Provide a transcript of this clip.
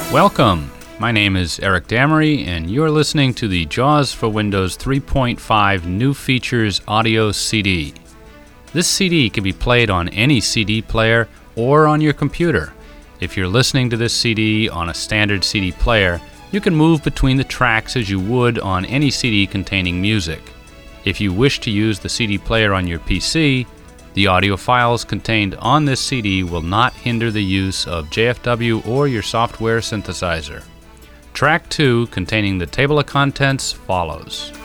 Welcome! My name is Eric Damery, and you're listening to the JAWS for Windows 3.5 New Features Audio CD. This CD can be played on any CD player or on your computer. If you're listening to this CD on a standard CD player, you can move between the tracks as you would on any CD containing music. If you wish to use the CD player on your PC, the audio files contained on this CD will not hinder the use of JFW or your software synthesizer. Track 2, containing the table of contents, follows.